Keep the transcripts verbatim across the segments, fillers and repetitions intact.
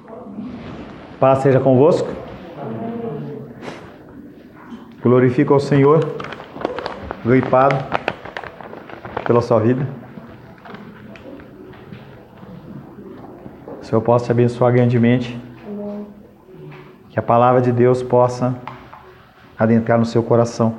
Paz seja convosco. Glorifico ao Senhor, gripado pela sua vida. O Senhor possa te abençoar grandemente. Que a palavra de Deus possa adentrar no seu coração.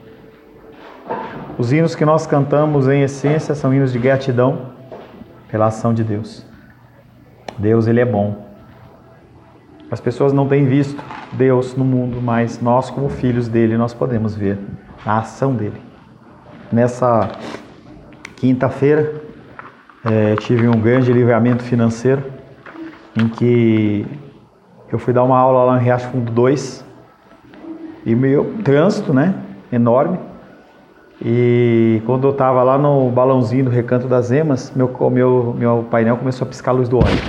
Os hinos que nós cantamos, em essência, são hinos de gratidão pela ação de Deus. Deus, Ele é bom. As pessoas não têm visto Deus no mundo, mas nós, como filhos dele, nós podemos ver a ação dele. Nessa quinta-feira, é, tive um grande livramento financeiro, em que eu fui dar uma aula lá no Riacho Fundo dois, e meu trânsito, né, enorme, e quando eu estava lá no balãozinho do Recanto das Emas, meu, meu, meu painel começou a piscar a luz do óleo.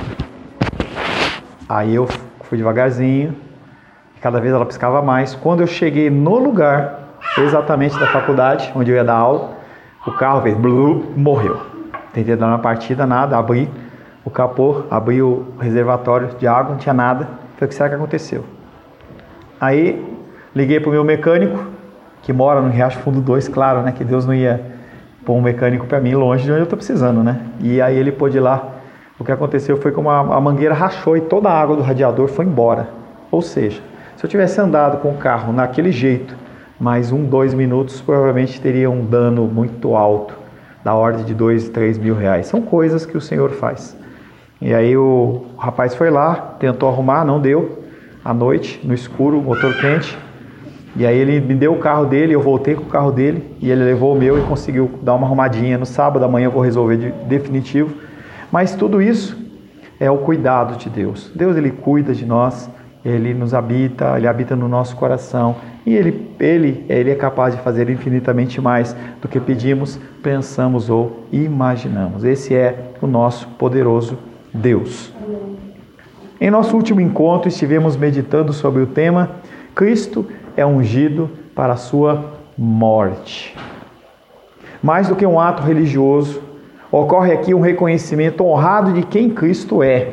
Aí eu fui devagarzinho, cada vez ela piscava mais. Quando eu cheguei no lugar, exatamente da faculdade, onde eu ia dar aula, o carro fez blu, morreu. Tentei dar uma partida, nada, abri o capô, abri o reservatório de água, não tinha nada. Falei, o que será que aconteceu? Aí, liguei para o meu mecânico, que mora no Riacho Fundo dois, claro, né, que Deus não ia pôr um mecânico para mim longe de onde eu estou precisando, né? E aí ele pôde ir lá. O que aconteceu foi que uma, a mangueira rachou e toda a água do radiador foi embora. Ou seja, se eu tivesse andado com o carro naquele jeito, mais um, dois minutos, provavelmente teria um dano muito alto, da ordem de dois, três mil reais. São coisas que o Senhor faz. E aí o rapaz foi lá, tentou arrumar, não deu. À noite, no escuro, motor quente. E aí ele me deu o carro dele, eu voltei com o carro dele, e ele levou o meu e conseguiu dar uma arrumadinha. No sábado, amanhã eu vou resolver de definitivo. Mas tudo isso é o cuidado de Deus. Deus, Ele cuida de nós, Ele nos habita, Ele habita no nosso coração. E Ele, Ele, Ele é capaz de fazer infinitamente mais do que pedimos, pensamos ou imaginamos. Esse é o nosso poderoso Deus. Em nosso último encontro, estivemos meditando sobre o tema Cristo é ungido para a sua morte. Mais do que um ato religioso, ocorre aqui um reconhecimento honrado de quem Cristo é.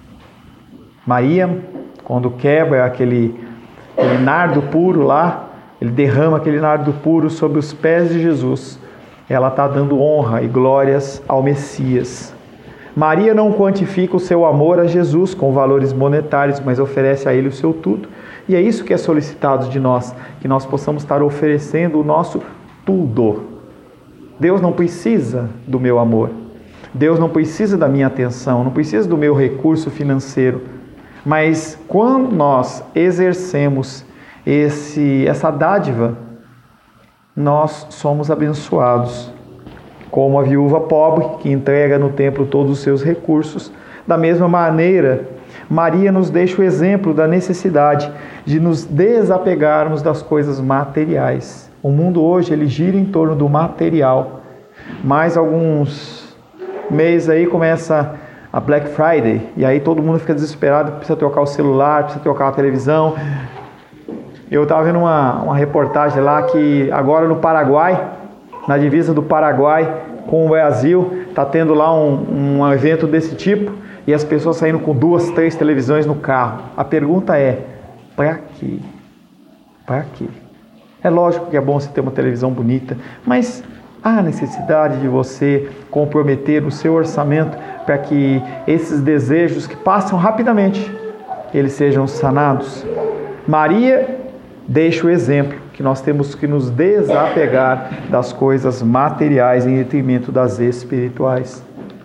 Maria, quando quebra aquele, aquele nardo puro lá, ele derrama aquele nardo puro sobre os pés de Jesus. Ela está dando honra e glórias ao Messias. Maria não quantifica o seu amor a Jesus com valores monetários, mas oferece a Ele o seu tudo. E é isso que é solicitado de nós, que nós possamos estar oferecendo o nosso tudo. Deus não precisa do meu amor. Deus não precisa da minha atenção, não precisa do meu recurso financeiro. Mas quando nós exercemos esse, essa dádiva, nós somos abençoados. Como a viúva pobre que entrega no templo todos os seus recursos. Da mesma maneira, Maria nos deixa o exemplo da necessidade de nos desapegarmos das coisas materiais. O mundo hoje ele gira em torno do material. Mais alguns meses aí começa a Black Friday. E aí todo mundo fica desesperado, precisa trocar o celular, precisa trocar a televisão. Eu estava vendo uma, uma reportagem lá que agora no Paraguai, na divisa do Paraguai com o Brasil, está tendo lá um, um evento desse tipo. E as pessoas saindo com duas, três televisões no carro. A pergunta é, para quê? Para quê? É lógico que é bom você ter uma televisão bonita, mas há necessidade de você comprometer o seu orçamento para que esses desejos que passam rapidamente, eles sejam sanados. Maria deixa o exemplo que nós temos que nos desapegar das coisas materiais em detrimento das espirituais.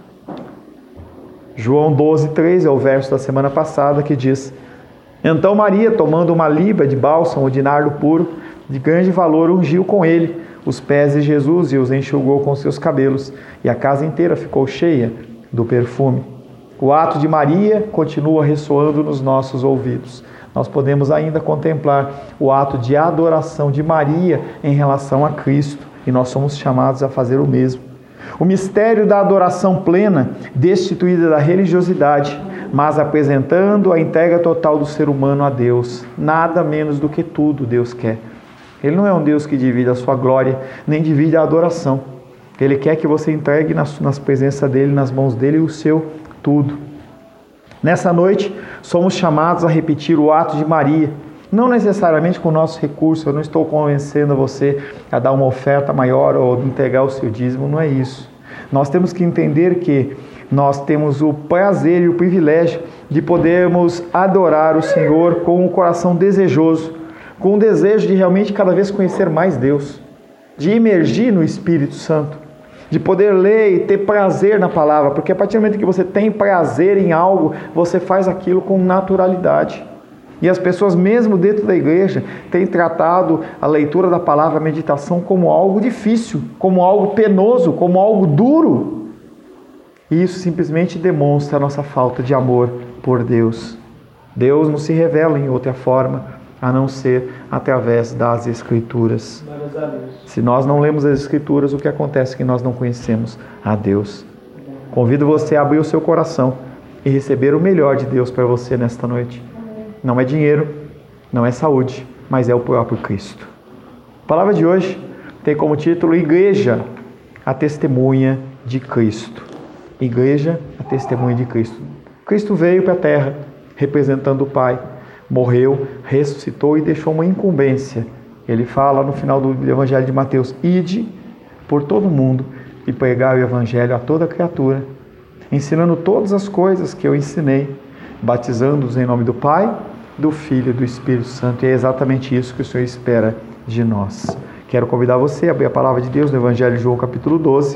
João doze, três é o verso da semana passada que diz: Então Maria, tomando uma libra de bálsamo de nardo puro, de grande valor, ungiu com ele os pés de Jesus e os enxugou com seus cabelos, e a casa inteira ficou cheia do perfume. O ato de Maria continua ressoando nos nossos ouvidos. Nós podemos ainda contemplar o ato de adoração de Maria em relação a Cristo, e nós somos chamados a fazer o mesmo. O mistério da adoração plena, destituída da religiosidade, mas apresentando a entrega total do ser humano a Deus. Nada menos do que tudo Deus quer. Ele não é um Deus que divide a sua glória, nem divide a adoração. Ele quer que você entregue nas, nas presenças dele, nas mãos dele, o seu tudo. Nessa noite, somos chamados a repetir o ato de Maria, não necessariamente com o nosso recurso. Eu não estou convencendo você a dar uma oferta maior ou entregar o seu dízimo, não é isso. Nós temos que entender que nós temos o prazer e o privilégio de podermos adorar o Senhor com um coração desejoso, com o desejo de realmente cada vez conhecer mais Deus, de imergir no Espírito Santo, de poder ler e ter prazer na palavra, porque a partir do momento que você tem prazer em algo, você faz aquilo com naturalidade. E as pessoas, mesmo dentro da igreja, têm tratado a leitura da palavra, a meditação, como algo difícil, como algo penoso, como algo duro. E isso simplesmente demonstra a nossa falta de amor por Deus. Deus não se revela em outra forma, a não ser através das Escrituras. Se nós não lemos as Escrituras, o que acontece é que nós não conhecemos a Deus. Convido você a abrir o seu coração e receber o melhor de Deus para você nesta noite. Não é dinheiro, não é saúde, mas é o próprio Cristo. A palavra de hoje tem como título Igreja, a testemunha de Cristo. Igreja, a testemunha de Cristo. Cristo veio para a terra representando o Pai, morreu, ressuscitou e deixou uma incumbência. Ele fala no final do Evangelho de Mateus: ide por todo mundo e pregai o Evangelho a toda criatura, ensinando todas as coisas que eu ensinei, batizando-os em nome do Pai, do Filho e do Espírito Santo. E é exatamente isso que o Senhor espera de nós. Quero convidar você a abrir a palavra de Deus no Evangelho de João, capítulo doze.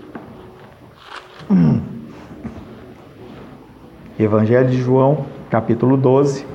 Evangelho de João, capítulo doze.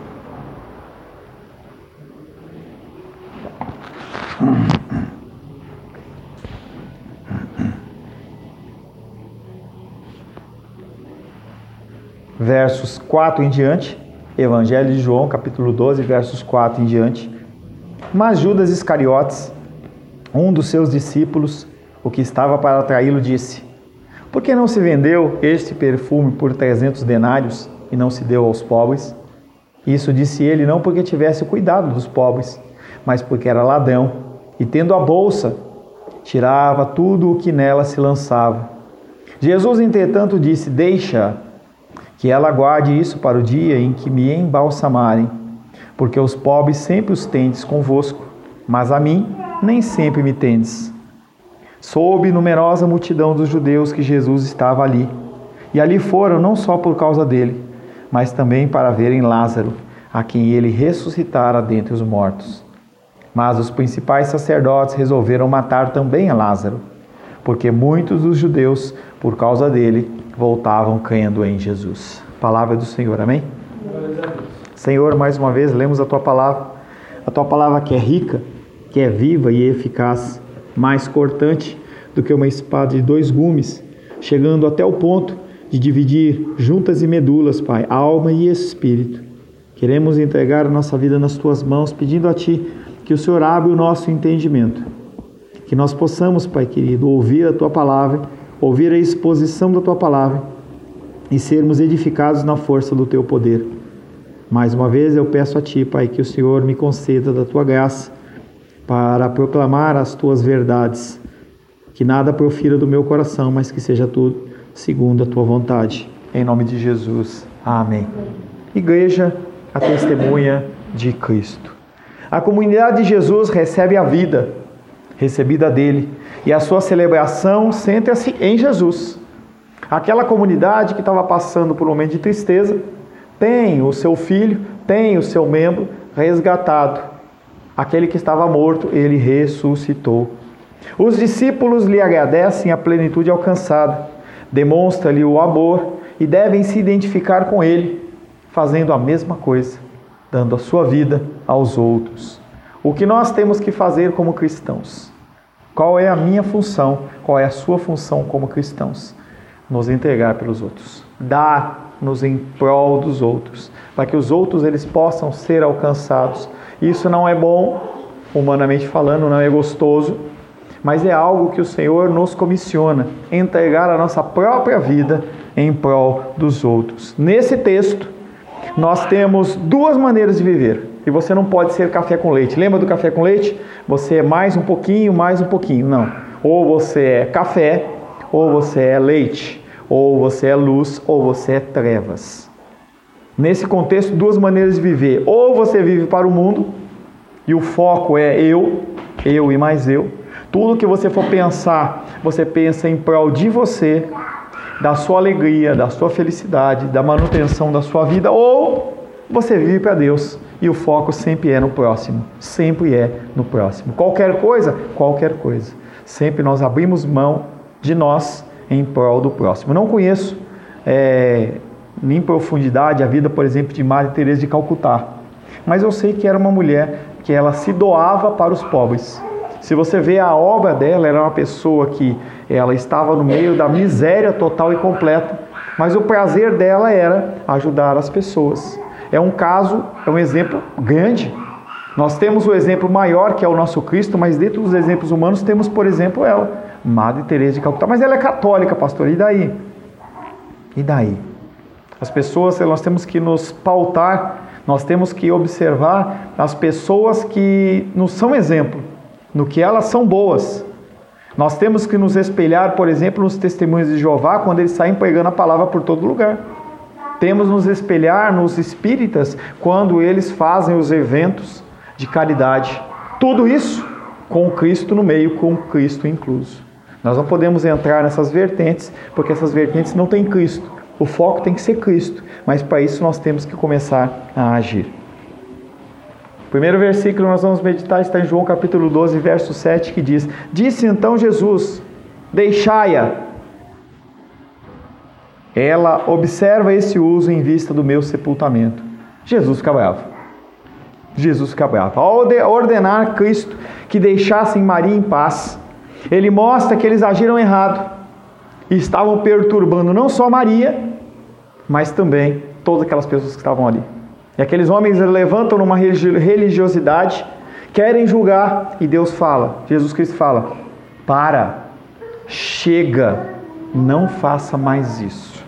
Versos quatro em diante. Evangelho de João, capítulo doze, versos quatro em diante. Mas Judas Iscariotes, um dos seus discípulos, o que estava para atraí-lo, disse: por que não se vendeu este perfume por trezentos denários e não se deu aos pobres? Isso disse ele não porque tivesse cuidado dos pobres, mas porque era ladrão, e tendo a bolsa, tirava tudo o que nela se lançava. Jesus, entretanto, disse: deixa que ela guarde isso para o dia em que me embalsamarem, porque os pobres sempre os tendes convosco, mas a mim nem sempre me tendes. Soube numerosa multidão dos judeus que Jesus estava ali, e ali foram não só por causa dele, mas também para verem Lázaro, a quem ele ressuscitara dentre os mortos. Mas os principais sacerdotes resolveram matar também a Lázaro, porque muitos dos judeus, por causa dele, voltavam crendo em Jesus. Palavra do Senhor, amém? Senhor, mais uma vez lemos a Tua palavra, a Tua palavra que é rica, que é viva e eficaz, mais cortante do que uma espada de dois gumes, chegando até o ponto de dividir juntas e medulas, Pai, alma e espírito. Queremos entregar a nossa vida nas Tuas mãos, pedindo a Ti que o Senhor abra o nosso entendimento, que nós possamos, Pai querido, ouvir a Tua palavra, ouvir a exposição da Tua palavra e sermos edificados na força do Teu poder. Mais uma vez eu peço a Ti, Pai, que o Senhor me conceda da Tua graça para proclamar as Tuas verdades, que nada profira do meu coração, mas que seja tudo segundo a Tua vontade. Em nome de Jesus. Amém. Igreja, a testemunha de Cristo. A comunidade de Jesus recebe a vida recebida dele, e a sua celebração centra-se em Jesus. Aquela comunidade que estava passando por um momento de tristeza, tem o seu filho, tem o seu membro resgatado. Aquele que estava morto, ele ressuscitou. Os discípulos lhe agradecem a plenitude alcançada, demonstra-lhe o amor e devem se identificar com ele, fazendo a mesma coisa, dando a sua vida aos outros. O que nós temos que fazer como cristãos? Qual é a minha função? Qual é a sua função como cristãos? Nos entregar pelos outros, dar-nos em prol dos outros, para que os outros eles possam ser alcançados. Isso não é bom, humanamente falando, não é gostoso, mas é algo que o Senhor nos comissiona, entregar a nossa própria vida em prol dos outros. Nesse texto, nós temos duas maneiras de viver. E você não pode ser café com leite. Lembra do café com leite? Você é mais um pouquinho, mais um pouquinho. Não. Ou você é café, ou você é leite. Ou você é luz, ou você é trevas. Nesse contexto, duas maneiras de viver. Ou você vive para o mundo, e o foco é eu, eu e mais eu. Tudo que você for pensar, você pensa em prol de você, da sua alegria, da sua felicidade, da manutenção da sua vida. Ou você vive para Deus, e o foco sempre é no próximo. Sempre é no próximo. Qualquer coisa, qualquer coisa. Sempre nós abrimos mão de nós em prol do próximo. Eu não conheço é, em profundidade a vida, por exemplo, de Madre Teresa de Calcutá. Mas eu sei que era uma mulher que ela se doava para os pobres. Se você vê a obra dela, ela era uma pessoa que ela estava no meio da miséria total e completa, mas o prazer dela era ajudar as pessoas. É um caso, é um exemplo grande. Nós temos o exemplo maior, que é o nosso Cristo, mas dentro dos exemplos humanos temos, por exemplo, ela, Madre Teresa de Calcutá. Mas ela é católica, pastor, e daí? E daí? As pessoas, nós temos que nos pautar, nós temos que observar as pessoas que nos são exemplo, no que elas são boas. Nós temos que nos espelhar, por exemplo, nos testemunhos de Jeová, quando eles saem pregando a palavra por todo lugar. Temos nos espelhar nos espíritas, quando eles fazem os eventos de caridade. Tudo isso com o Cristo no meio, com o Cristo incluso. Nós não podemos entrar nessas vertentes, porque essas vertentes não têm Cristo. O foco tem que ser Cristo, mas para isso nós temos que começar a agir. O primeiro versículo que nós vamos meditar está em João capítulo doze, verso sete, que diz: Disse então Jesus, deixai-a. Ela observa esse uso em vista do meu sepultamento. Jesus fica bravo. Jesus fica bravo. Ao ordenar Cristo que deixassem Maria em paz, ele mostra que eles agiram errado e estavam perturbando não só Maria, mas também todas aquelas pessoas que estavam ali. E aqueles homens levantam numa religiosidade, querem julgar, e Deus fala, Jesus Cristo fala: para, chega, não faça mais isso.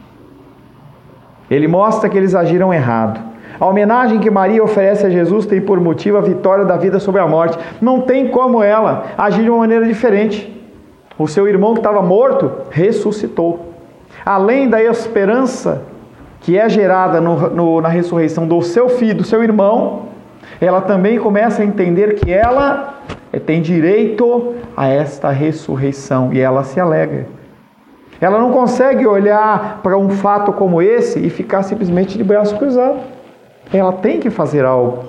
Ele mostra que eles agiram errado. A homenagem que Maria oferece a Jesus tem por motivo a vitória da vida sobre a morte. Não tem como ela agir de uma maneira diferente. O seu irmão que estava morto, ressuscitou. Além da esperança que é gerada no, no, na ressurreição do seu filho, do seu irmão, ela também começa a entender que ela tem direito a esta ressurreição, e ela se alegra. Ela não consegue olhar para um fato como esse e ficar simplesmente de braço cruzado. Ela tem que fazer algo.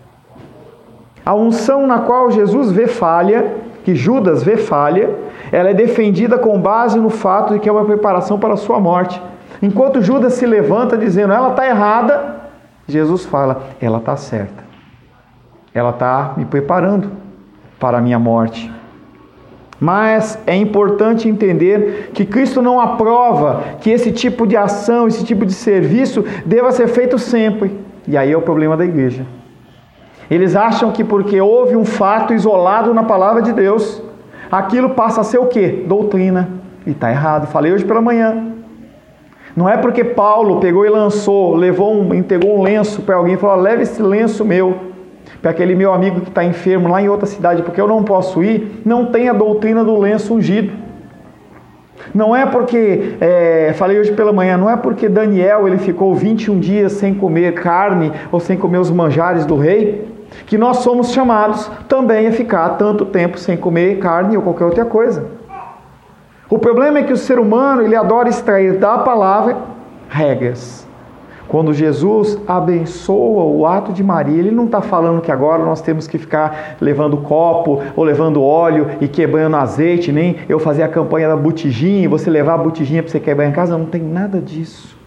A unção na qual Jesus vê falha, que Judas vê falha, ela é defendida com base no fato de que é uma preparação para a sua morte. Enquanto Judas se levanta dizendo, ela está errada, Jesus fala, ela está certa. Ela está me preparando para a minha morte. Mas é importante entender que Cristo não aprova que esse tipo de ação, esse tipo de serviço deva ser feito sempre. E aí é o problema da igreja. Eles acham que porque houve um fato isolado na palavra de Deus, aquilo passa a ser o quê? Doutrina. E está errado. Falei hoje pela manhã. Não é porque Paulo pegou e lançou, levou um, entregou um lenço para alguém e falou, leve esse lenço meu, para aquele meu amigo que está enfermo lá em outra cidade, porque eu não posso ir, não tem a doutrina do lenço ungido. Não é porque, é, falei hoje pela manhã, não é porque Daniel ele ficou vinte e um dias sem comer carne ou sem comer os manjares do rei, que nós somos chamados também a ficar tanto tempo sem comer carne ou qualquer outra coisa. O problema é que o ser humano ele adora extrair da palavra regras. Quando Jesus abençoa o ato de Maria, ele não está falando que agora nós temos que ficar levando copo ou levando óleo e quebrando azeite, nem eu fazer a campanha da botijinha e você levar a botijinha para você quebrar em casa. Não tem nada disso.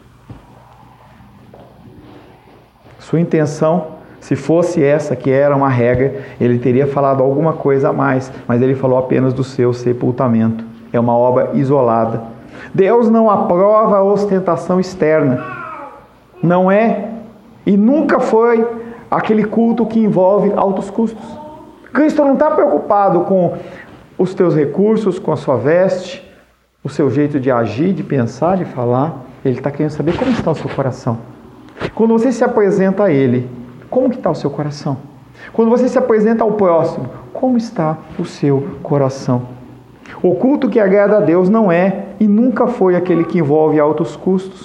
Sua intenção, se fosse essa que era uma regra, ele teria falado alguma coisa a mais, mas ele falou apenas do seu sepultamento. É uma obra isolada. Deus não aprova a ostentação externa. Não é e nunca foi aquele culto que envolve altos custos. Cristo não está preocupado com os teus recursos, com a sua veste, o seu jeito de agir, de pensar, de falar. Ele está querendo saber como está o seu coração. Quando você se apresenta a Ele, como que está o seu coração? Quando você se apresenta ao próximo, como está o seu coração? O culto que agrada a Deus não é e nunca foi aquele que envolve altos custos.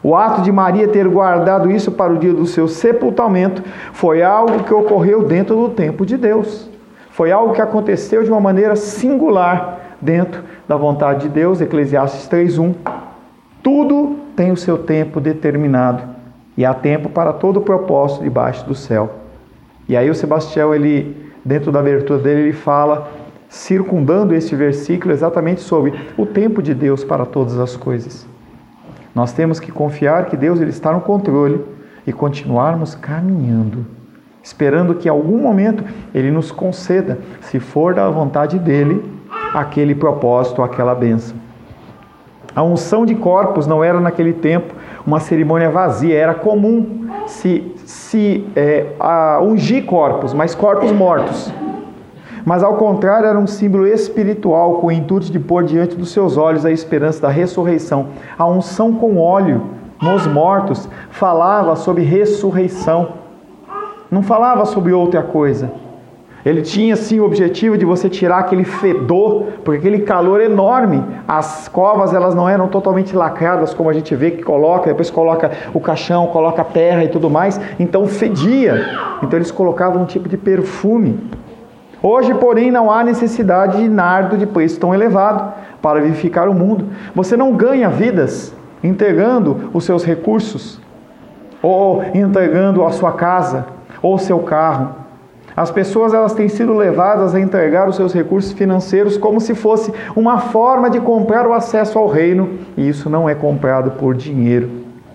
O ato de Maria ter guardado isso para o dia do seu sepultamento foi algo que ocorreu dentro do tempo de Deus. Foi algo que aconteceu de uma maneira singular dentro da vontade de Deus. Eclesiastes três, um. Tudo tem o seu tempo determinado e há tempo para todo o propósito debaixo do céu. E aí o Sebastião, ele, dentro da abertura dele, ele fala, circundando este versículo, exatamente sobre o tempo de Deus para todas as coisas. Nós temos que confiar que Deus ele está no controle e continuarmos caminhando, esperando que em algum momento Ele nos conceda, se for da vontade dEle, aquele propósito, aquela bênção. A unção de corpos não era naquele tempo uma cerimônia vazia, era comum se, se é, a, ungir corpos, mas corpos mortos. Mas ao contrário, era um símbolo espiritual com o intuito de pôr diante dos seus olhos a esperança da ressurreição. A unção com óleo nos mortos falava sobre ressurreição. Não falava sobre outra coisa. Ele tinha sim o objetivo de você tirar aquele fedor, porque aquele calor enorme, as covas elas não eram totalmente lacradas, como a gente vê que coloca, depois coloca o caixão, coloca a terra e tudo mais, então fedia. Então eles colocavam um tipo de perfume. Hoje, porém, não há necessidade de nardo de preço tão elevado para vivificar o mundo. Você não ganha vidas entregando os seus recursos, ou entregando a sua casa, ou o seu carro. As pessoas elas têm sido levadas a entregar os seus recursos financeiros como se fosse uma forma de comprar o acesso ao reino, e isso não é comprado por dinheiro.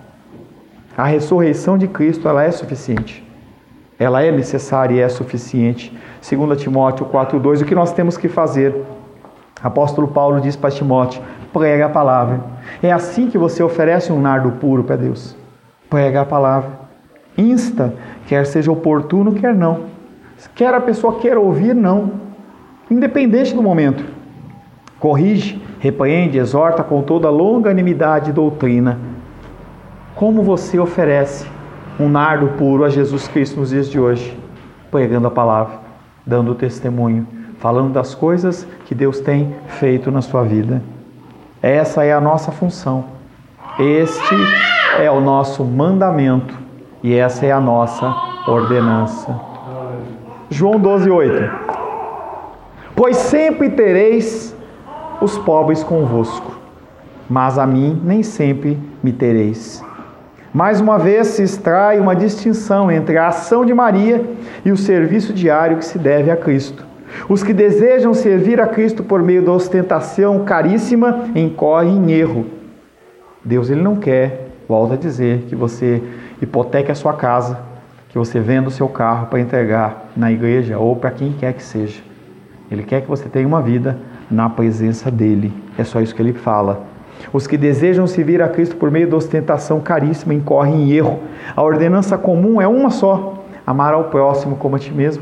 A ressurreição de Cristo ela é suficiente. Ela é necessária e é suficiente. Segundo Timóteo quatro, dois, o que nós temos que fazer? Apóstolo Paulo diz para Timóteo, prega a palavra. É assim que você oferece um nardo puro para Deus. Prega a palavra. Insta, quer seja oportuno, quer não. Quer a pessoa queira ouvir, não. Independente do momento. Corrige, repreende, exorta com toda longanimidade e doutrina. Como você oferece um nardo puro a Jesus Cristo nos dias de hoje? Pregando a palavra, dando testemunho, falando das coisas que Deus tem feito na sua vida. Essa é a nossa função. Este é o nosso mandamento e essa é a nossa ordenança. João doze, oito. Pois sempre tereis os pobres convosco, mas a mim nem sempre me tereis. Mais uma vez se extrai uma distinção entre a ação de Maria e o serviço diário que se deve a Cristo. Os que desejam servir a Cristo por meio da ostentação caríssima incorrem em erro. Deus ele não quer, volta a dizer, que você hipoteque a sua casa, que você venda o seu carro para entregar na igreja ou para quem quer que seja. Ele quer que você tenha uma vida na presença dele. É só isso que ele fala. Os que desejam servir a Cristo por meio da ostentação caríssima incorrem em erro. A ordenança comum é uma só: amar ao próximo como a ti mesmo.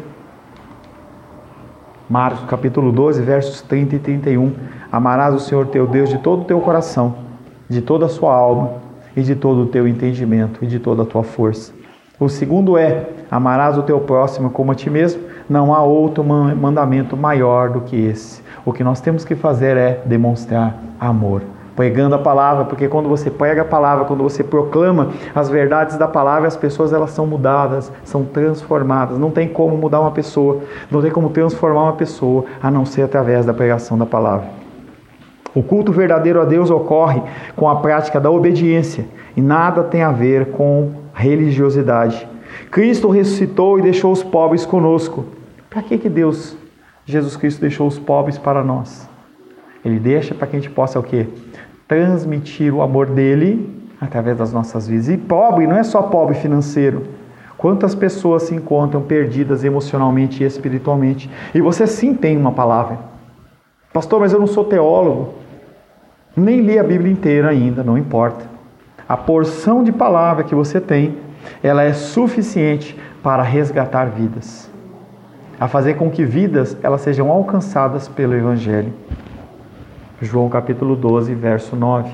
Marcos capítulo doze, versos trinta e trinta e um. Amarás o Senhor teu Deus de todo o teu coração, de toda a sua alma, e de todo o teu entendimento, e de toda a tua força. O segundo é: amarás o teu próximo como a ti mesmo. Não há outro mandamento maior do que esse. O que nós temos que fazer é demonstrar amor, pregando a palavra, porque quando você prega a palavra, quando você proclama as verdades da palavra, as pessoas elas são mudadas, são transformadas. Não tem como mudar uma pessoa, não tem como transformar uma pessoa, a não ser através da pregação da palavra. O culto verdadeiro a Deus ocorre com a prática da obediência e nada tem a ver com religiosidade. Cristo ressuscitou e deixou os pobres conosco. Para que que Deus, Jesus Cristo, deixou os pobres para nós? Ele deixa para que a gente possa o quê? Transmitir o amor dele através das nossas vidas. E pobre não é só pobre financeiro. Quantas pessoas se encontram perdidas emocionalmente e espiritualmente? E você sim tem uma palavra. Pastor, mas eu não sou teólogo. Nem li a Bíblia inteira ainda, não importa. A porção de palavra que você tem, ela é suficiente para resgatar vidas. A fazer com que vidas elas sejam alcançadas pelo Evangelho. João capítulo doze, verso nove.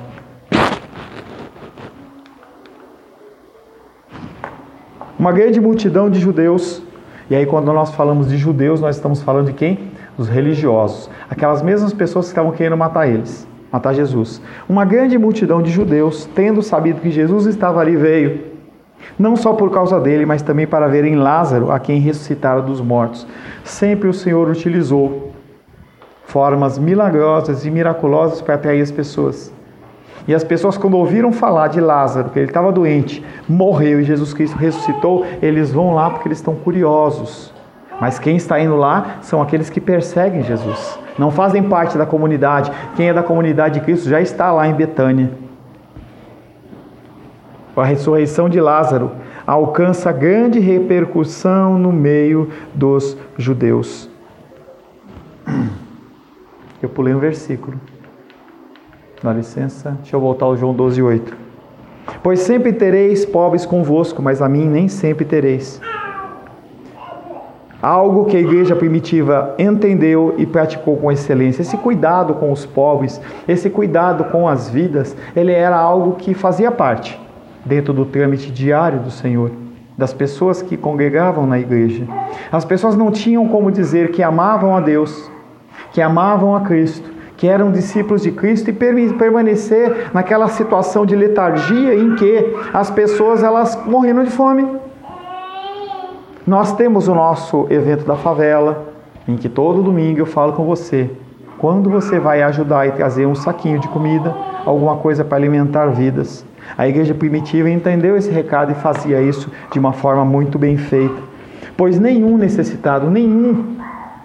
Uma grande multidão de judeus, e aí quando nós falamos de judeus, nós estamos falando de quem? Dos religiosos. Aquelas mesmas pessoas que estavam querendo matar eles. matar Jesus. Uma grande multidão de judeus, tendo sabido que Jesus estava ali, veio, não só por causa dele, mas também para verem Lázaro, a quem ressuscitara dos mortos. Sempre o Senhor utilizou formas milagrosas e miraculosas para atrair as pessoas. E as pessoas, quando ouviram falar de Lázaro, que ele estava doente, morreu e Jesus Cristo ressuscitou, eles vão lá porque eles estão curiosos. Mas quem está indo lá são aqueles que perseguem Jesus. Não fazem parte da comunidade. Quem é da comunidade de Cristo já está lá em Betânia. A ressurreição de Lázaro alcança grande repercussão no meio dos judeus. Eu pulei um versículo. Dá licença. Deixa eu voltar ao João doze, oito. Pois sempre tereis pobres convosco, mas a mim nem sempre tereis. Algo que a igreja primitiva entendeu e praticou com excelência. Esse cuidado com os pobres, esse cuidado com as vidas, ele era algo que fazia parte dentro do trâmite diário do Senhor, das pessoas que congregavam na igreja. As pessoas não tinham como dizer que amavam a Deus, que amavam a Cristo, que eram discípulos de Cristo e permanecer naquela situação de letargia em que as pessoas elas morriam de fome. Nós temos o nosso evento da favela, em que todo domingo eu falo com você, quando você vai ajudar e trazer um saquinho de comida, alguma coisa para alimentar vidas. A igreja primitiva entendeu esse recado e fazia isso de uma forma muito bem feita. Pois nenhum necessitado, nenhum,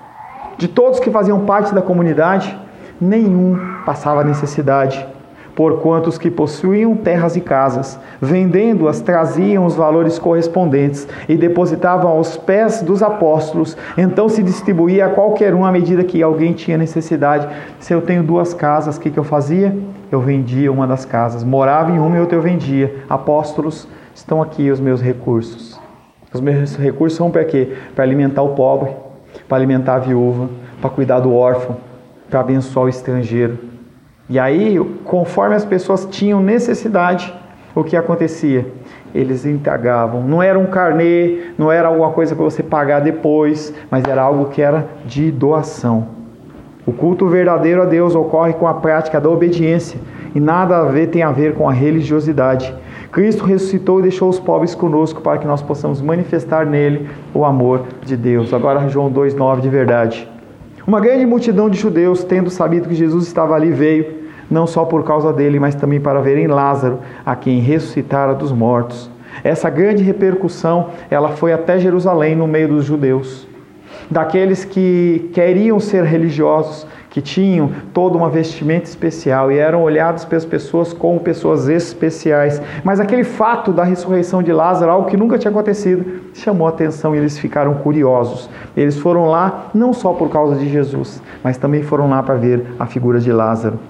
de todos que faziam parte da comunidade, nenhum passava necessidade. Porquanto os que possuíam terras e casas, vendendo-as, traziam os valores correspondentes e depositavam aos pés dos apóstolos. Então se distribuía a qualquer um à medida que alguém tinha necessidade. Se eu tenho duas casas, o que, que eu fazia? Eu vendia uma das casas. Morava em uma e outra eu vendia. Apóstolos, estão aqui os meus recursos. Os meus recursos são para quê? Para alimentar o pobre, para alimentar a viúva, para cuidar do órfão, para abençoar o estrangeiro. E aí, conforme as pessoas tinham necessidade, o que acontecia? Eles entregavam. Não era um carnê, não era alguma coisa para você pagar depois, mas era algo que era de doação. O culto verdadeiro a Deus ocorre com a prática da obediência e nada a ver tem a ver com a religiosidade. Cristo ressuscitou e deixou os pobres conosco para que nós possamos manifestar nele o amor de Deus. Agora João dois, nove de verdade. Uma grande multidão de judeus, tendo sabido que Jesus estava ali, veio, não só por causa dele, mas também para verem Lázaro, a quem ressuscitara dos mortos. Essa grande repercussão, ela foi até Jerusalém, no meio dos judeus. Daqueles que queriam ser religiosos, que tinham toda uma vestimenta especial e eram olhados pelas pessoas como pessoas especiais. Mas aquele fato da ressurreição de Lázaro, algo que nunca tinha acontecido, chamou a atenção e eles ficaram curiosos. Eles foram lá não só por causa de Jesus, mas também foram lá para ver a figura de Lázaro.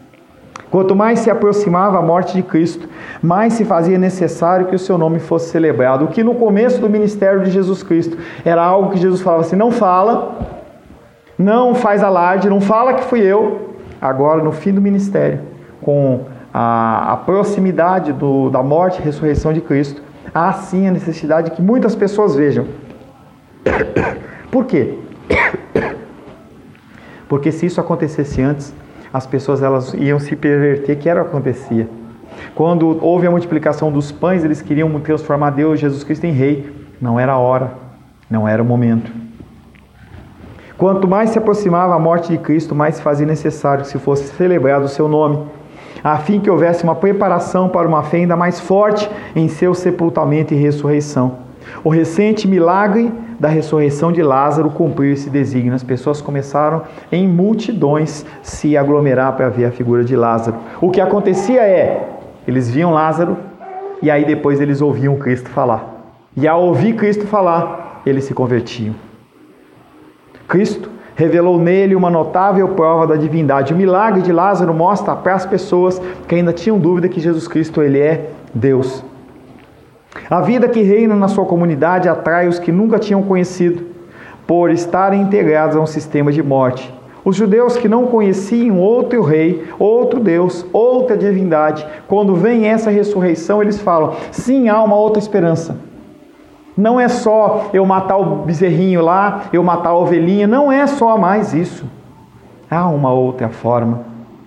Quanto mais se aproximava a morte de Cristo, mais se fazia necessário que o seu nome fosse celebrado. O que no começo do ministério de Jesus Cristo era algo que Jesus falava assim, não fala, não faz alarde, não fala que fui eu. Agora, no fim do ministério, com a, a proximidade do, da morte e ressurreição de Cristo, há sim a necessidade que muitas pessoas vejam. Por quê? Porque se isso acontecesse antes, as pessoas elas iam se perverter, que era o que acontecia. Quando houve a multiplicação dos pães, eles queriam transformar Deus, Jesus Cristo, em rei. Não era a hora, não era o momento. Quanto mais se aproximava a morte de Cristo, mais se fazia necessário que se fosse celebrado o seu nome, a fim que houvesse uma preparação para uma fé ainda mais forte em seu sepultamento e ressurreição. O recente milagre da ressurreição de Lázaro cumpriu esse desígnio. As pessoas começaram em multidões se aglomerar para ver a figura de Lázaro. O que acontecia é, eles viam Lázaro e aí depois eles ouviam Cristo falar. E ao ouvir Cristo falar, eles se convertiam. Cristo revelou nele uma notável prova da divindade. O milagre de Lázaro mostra para as pessoas que ainda tinham dúvida que Jesus Cristo ele é Deus. A vida que reina na sua comunidade atrai os que nunca tinham conhecido, por estarem integrados a um sistema de morte. Os judeus que não conheciam outro rei, outro Deus, outra divindade, quando vem essa ressurreição, eles falam, sim, há uma outra esperança. Não é só eu matar o bezerrinho lá, eu matar a ovelhinha, não é só mais isso. Há uma outra forma.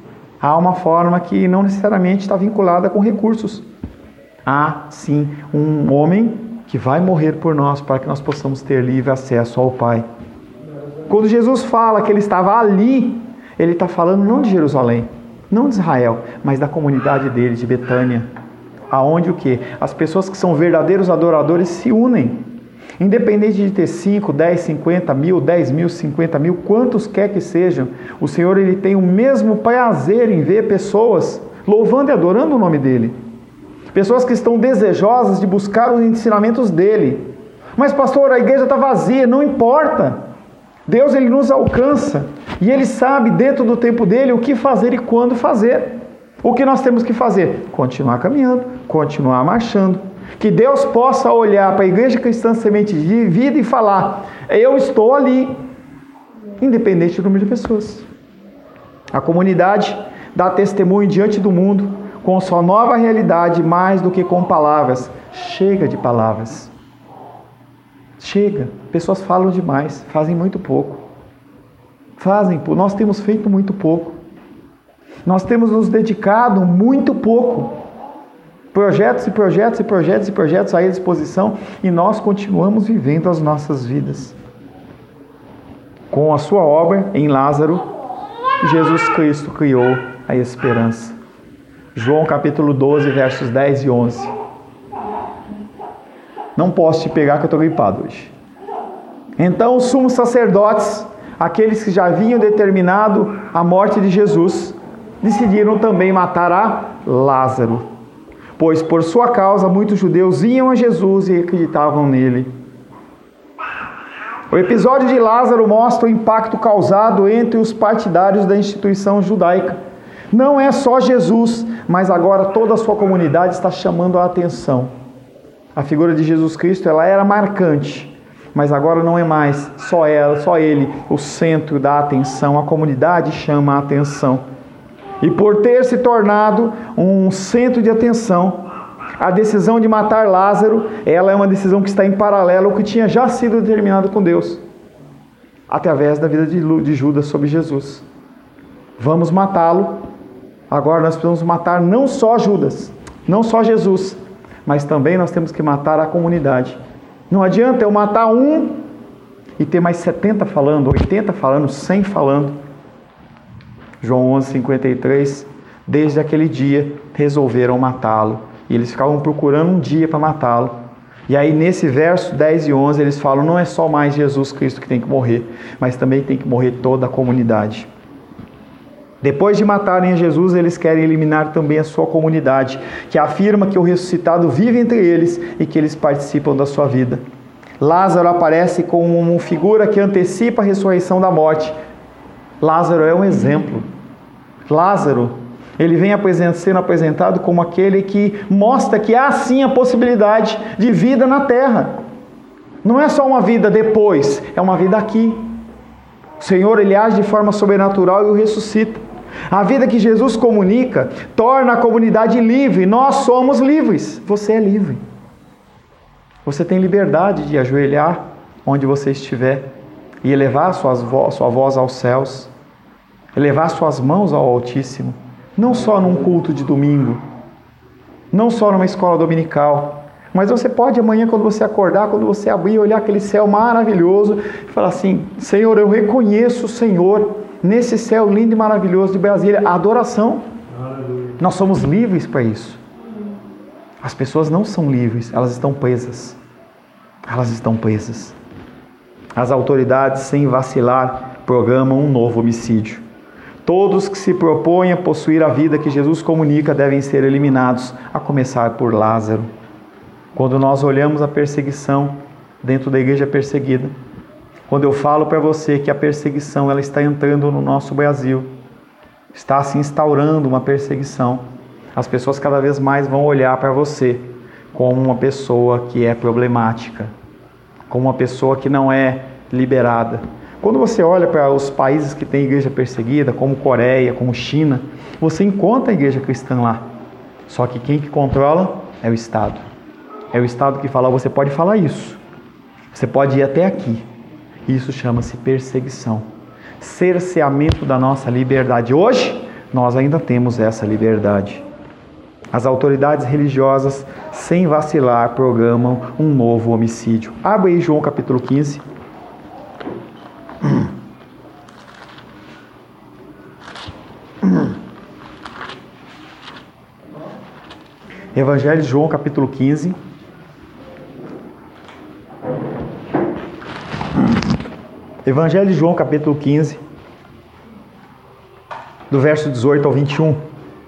Há uma forma que não necessariamente está vinculada com recursos. Há, sim, um homem que vai morrer por nós para que nós possamos ter livre acesso ao Pai. Quando Jesus fala que ele estava ali, ele está falando não de Jerusalém, não de Israel, mas da comunidade dele, de Betânia. Aonde o quê? As pessoas que são verdadeiros adoradores se unem. Independente de ter cinco, dez, cinquenta mil, dez mil, cinquenta mil, quantos quer que sejam, o Senhor ele tem o mesmo prazer em ver pessoas louvando e adorando o nome dele. Pessoas que estão desejosas de buscar os ensinamentos dele. Mas pastor, a igreja está vazia, não importa. Deus ele nos alcança e ele sabe dentro do tempo dele o que fazer e quando fazer. O que nós temos que fazer? Continuar caminhando, continuar marchando. Que Deus possa olhar para a Igreja Cristã Semente de Vida e falar: eu estou ali, independente do número de pessoas. A comunidade dá testemunho diante do mundo com sua nova realidade mais do que com palavras. Chega de palavras. Chega. Pessoas falam demais, fazem muito pouco. Fazem, nós temos feito muito pouco. Nós temos nos dedicado muito pouco. Projetos e projetos e projetos e projetos à disposição e nós continuamos vivendo as nossas vidas. Com a sua obra em Lázaro, Jesus Cristo criou a esperança. João capítulo doze, versos dez e onze. Não posso te pegar que eu estou gripado hoje. Então os sumos sacerdotes, aqueles que já haviam determinado a morte de Jesus, decidiram também matar a Lázaro, pois por sua causa muitos judeus iam a Jesus e acreditavam nele. O episódio de Lázaro mostra o impacto causado entre os partidários da instituição judaica. Não é só Jesus, mas agora toda a sua comunidade está chamando a atenção. A figura de Jesus Cristo, ela era marcante, mas agora não é mais só ela, só ele, o centro da atenção. A comunidade chama a atenção. E por ter se tornado um centro de atenção, a decisão de matar Lázaro, ela é uma decisão que está em paralelo ao que tinha já sido determinado com Deus, através da vida de Judas sobre Jesus. Vamos matá-lo. Agora nós precisamos matar não só Judas, não só Jesus, mas também nós temos que matar a comunidade. Não adianta eu matar um e ter mais setenta falando, oitenta falando, cem falando. João onze, cinquenta e três, desde aquele dia resolveram matá-lo. E eles ficavam procurando um dia para matá-lo. E aí nesse verso dez e onze eles falam, não é só mais Jesus Cristo que tem que morrer, mas também tem que morrer toda a comunidade. Depois de matarem Jesus, eles querem eliminar também a sua comunidade, que afirma que o ressuscitado vive entre eles e que eles participam da sua vida. Lázaro aparece como uma figura que antecipa a ressurreição da morte. Lázaro é um exemplo. Lázaro, ele vem sendo apresentado como aquele que mostra que há sim a possibilidade de vida na terra. Não é só uma vida depois, é uma vida aqui. O Senhor, ele age de forma sobrenatural e o ressuscita. A vida que Jesus comunica torna a comunidade livre. Nós somos livres. Você é livre. Você tem liberdade de ajoelhar onde você estiver e elevar suas vo- sua voz aos céus, elevar suas mãos ao Altíssimo, não só num culto de domingo, não só numa escola dominical, mas você pode amanhã, quando você acordar, quando você abrir e olhar aquele céu maravilhoso, e falar assim, Senhor, eu reconheço o Senhor nesse céu lindo e maravilhoso de Brasília. A adoração. Aleluia. Nós somos livres para isso. As pessoas não são livres, elas estão presas. Elas estão presas. As autoridades, sem vacilar, programam um novo homicídio. Todos que se propõem a possuir a vida que Jesus comunica devem ser eliminados, a começar por Lázaro. Quando nós olhamos a perseguição dentro da igreja perseguida, quando eu falo para você que a perseguição ela está entrando no nosso Brasil, está se instaurando uma perseguição, as pessoas cada vez mais vão olhar para você como uma pessoa que é problemática, como uma pessoa que não é liberada. Quando você olha para os países que têm igreja perseguida, como Coreia, como China, você encontra a igreja cristã lá. Só que quem que controla é o Estado. É o Estado que fala, você pode falar isso, você pode ir até aqui. Isso chama-se perseguição. Cerceamento da nossa liberdade. Hoje, nós ainda temos essa liberdade. As autoridades religiosas, sem vacilar, programam um novo homicídio. Abre aí João capítulo quinze. Evangelho de João capítulo quinze. Evangelho de João capítulo quinze, do verso dezoito ao vinte e um.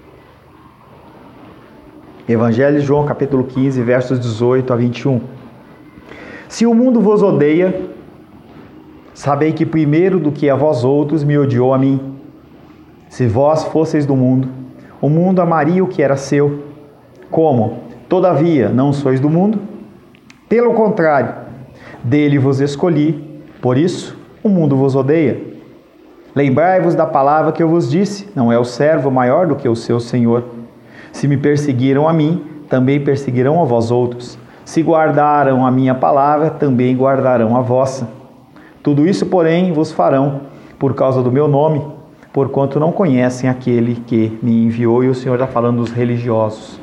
Evangelho de João capítulo quinze, versos dezoito a vinte e um. Se o mundo vos odeia, sabei que primeiro do que a vós outros me odiou a mim. Se vós fosseis do mundo, o mundo amaria o que era seu. Como, todavia, não sois do mundo? Pelo contrário, dele vos escolhi, por isso o mundo vos odeia. Lembrai-vos da palavra que eu vos disse, não é o servo maior do que o seu senhor. Se me perseguiram a mim, também perseguirão a vós outros. Se guardaram a minha palavra, também guardarão a vossa. Tudo isso, porém, vos farão, por causa do meu nome, porquanto não conhecem aquele que me enviou. E o Senhor está falando dos religiosos.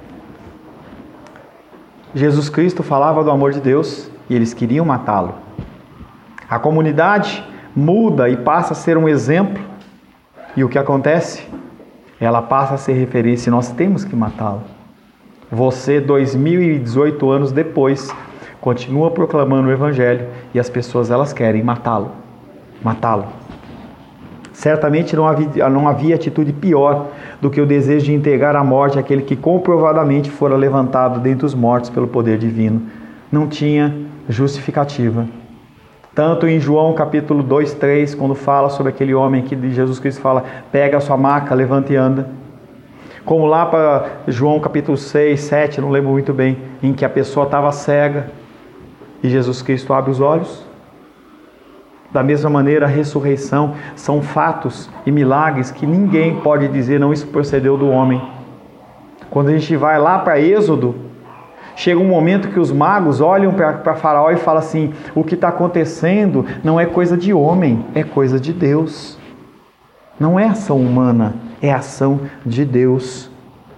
Jesus Cristo falava do amor de Deus e eles queriam matá-lo. A comunidade muda e passa a ser um exemplo. E o que acontece? Ela passa a ser referência e nós temos que matá-la. Você, dois mil e dezoito anos depois, continua proclamando o Evangelho e as pessoas elas querem matá-lo. Matá-lo. Certamente não havia, não havia atitude pior do que o desejo de entregar à morte aquele que comprovadamente fora levantado dentre os mortos pelo poder divino. Não tinha justificativa. Tanto em João capítulo dois, três, quando fala sobre aquele homem que Jesus Cristo fala, pega a sua maca, levanta e anda. Como lá para João capítulo seis, sete, não lembro muito bem, em que a pessoa estava cega e Jesus Cristo abre os olhos. Da mesma maneira, a ressurreição são fatos e milagres que ninguém pode dizer, não, isso procedeu do homem. Quando a gente vai lá para Êxodo, chega um momento que os magos olham para Faraó e falam assim, o que está acontecendo não é coisa de homem, é coisa de Deus. Não é ação humana, é ação de Deus.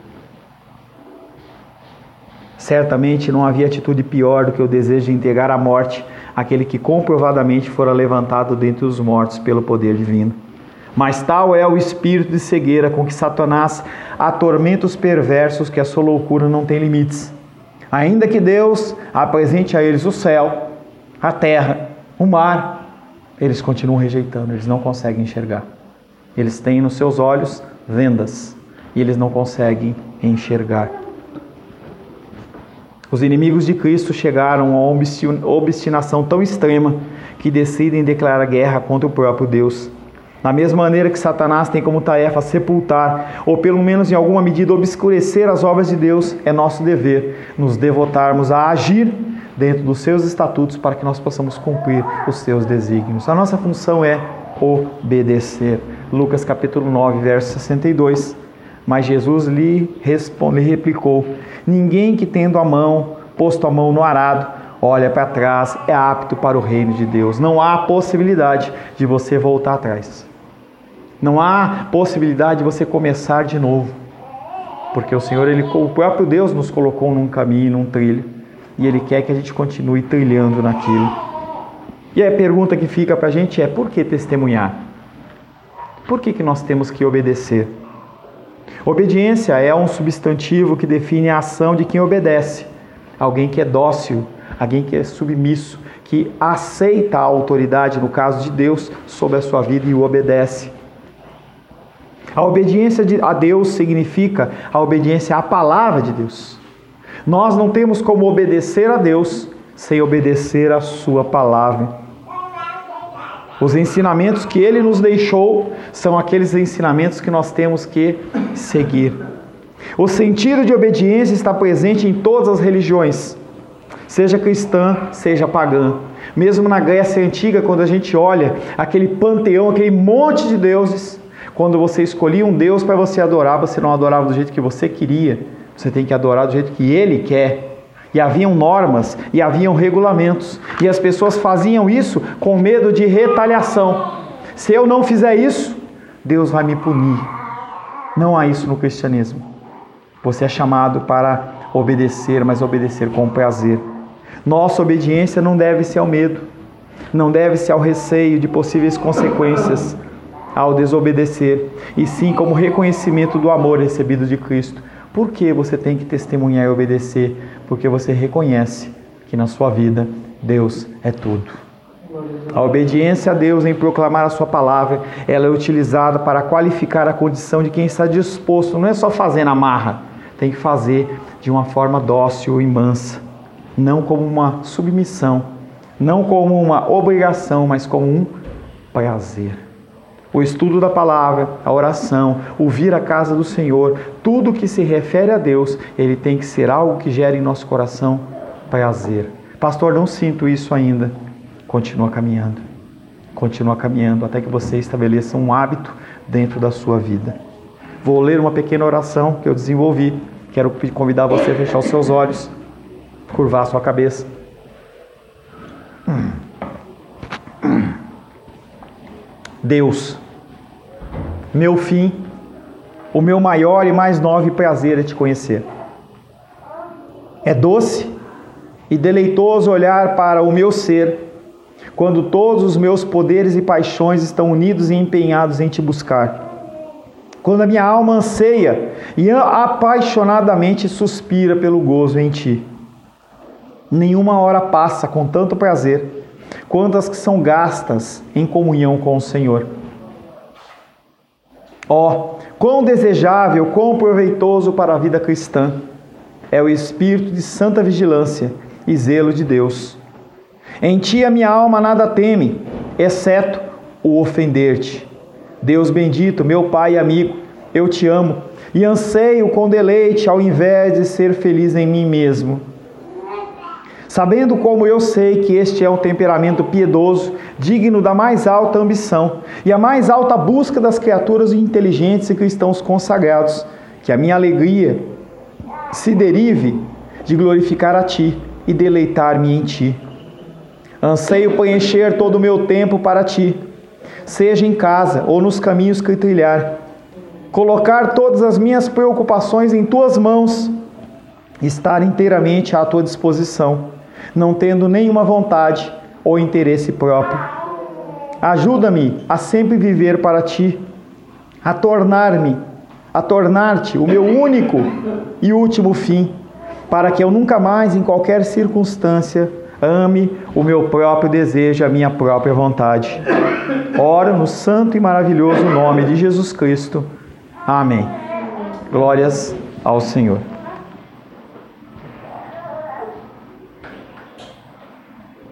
Certamente não havia atitude pior do que o desejo de entregar à morte aquele que comprovadamente fora levantado dentre os mortos pelo poder divino. Mas tal é o espírito de cegueira com que Satanás atormenta os perversos, que a sua loucura não tem limites. Ainda que Deus apresente a eles o céu, a terra, o mar, eles continuam rejeitando, eles não conseguem enxergar. Eles têm nos seus olhos vendas e eles não conseguem enxergar. Os inimigos de Cristo chegaram a uma obstinação tão extrema que decidem declarar guerra contra o próprio Deus. Da mesma maneira que Satanás tem como tarefa sepultar, ou pelo menos em alguma medida obscurecer as obras de Deus, é nosso dever nos devotarmos a agir dentro dos seus estatutos para que nós possamos cumprir os seus desígnios. A nossa função é obedecer. Lucas capítulo nove, verso sessenta e dois. Mas Jesus lhe, responde, lhe replicou, ninguém que tendo a mão, posto a mão no arado, olha para trás, é apto para o reino de Deus. Não há possibilidade de você voltar atrás. Não há possibilidade de você começar de novo. Porque o Senhor, ele, o próprio Deus nos colocou num caminho, num trilho. E Ele quer que a gente continue trilhando naquilo. E a pergunta que fica para a gente é, por que testemunhar? Por que que nós temos que obedecer? Obediência é um substantivo que define a ação de quem obedece. Alguém que é dócil, alguém que é submisso, que aceita a autoridade, no caso de Deus, sobre a sua vida e o obedece. A obediência a Deus significa a obediência à palavra de Deus. Nós não temos como obedecer a Deus sem obedecer a sua palavra. Os ensinamentos que Ele nos deixou são aqueles ensinamentos que nós temos que seguir. O sentido de obediência está presente em todas as religiões, seja cristã, seja pagã. Mesmo na Grécia Antiga, quando a gente olha aquele panteão, aquele monte de deuses, quando você escolhia um Deus para você adorar, você não adorava do jeito que você queria, você tem que adorar do jeito que Ele quer. E haviam normas, e haviam regulamentos, e as pessoas faziam isso com medo de retaliação. Se eu não fizer isso, Deus vai me punir. Não há isso no cristianismo. Você é chamado para obedecer, mas obedecer com prazer. Nossa obediência não deve ser ao medo, não deve ser ao receio de possíveis consequências ao desobedecer, e sim como reconhecimento do amor recebido de Cristo. Por que você tem que testemunhar e obedecer? Porque você reconhece que na sua vida Deus é tudo. A obediência a Deus em proclamar a sua palavra, ela é utilizada para qualificar a condição de quem está disposto, não é só fazer na marra, tem que fazer de uma forma dócil e mansa, não como uma submissão, não como uma obrigação, mas como um prazer. O estudo da palavra, a oração, o vir à casa do Senhor, tudo que se refere a Deus, ele tem que ser algo que gere em nosso coração prazer. Pastor, não sinto isso ainda. Continua caminhando. Continua caminhando até que você estabeleça um hábito dentro da sua vida. Vou ler uma pequena oração que eu desenvolvi. Quero convidar você a fechar os seus olhos, curvar a sua cabeça. Deus, meu fim, o meu maior e mais nobre prazer é te conhecer. É doce e deleitoso olhar para o meu ser, quando todos os meus poderes e paixões estão unidos e empenhados em te buscar. Quando a minha alma anseia e apaixonadamente suspira pelo gozo em ti. Nenhuma hora passa com tanto prazer quanto as que são gastas em comunhão com o Senhor. Ó, oh, quão desejável, quão proveitoso para a vida cristã é o espírito de santa vigilância e zelo de Deus. Em ti a minha alma nada teme, exceto o ofender-te. Deus bendito, meu Pai e amigo, eu te amo e anseio com deleite ao invés de ser feliz em mim mesmo. Sabendo como eu sei que este é um temperamento piedoso, digno da mais alta ambição e a mais alta busca das criaturas inteligentes e cristãos consagrados, que a minha alegria se derive de glorificar a ti e deleitar-me em ti. Anseio preencher todo o meu tempo para ti, seja em casa ou nos caminhos que trilhar, colocar todas as minhas preocupações em tuas mãos, estar inteiramente à tua disposição, não tendo nenhuma vontade ou interesse próprio. Ajuda-me a sempre viver para ti, a tornar-me, a tornar-te o meu único e último fim, para que eu nunca mais, em qualquer circunstância, ame o meu próprio desejo, a minha própria vontade. Oro no santo e maravilhoso nome de Jesus Cristo. Amém. Glórias ao Senhor.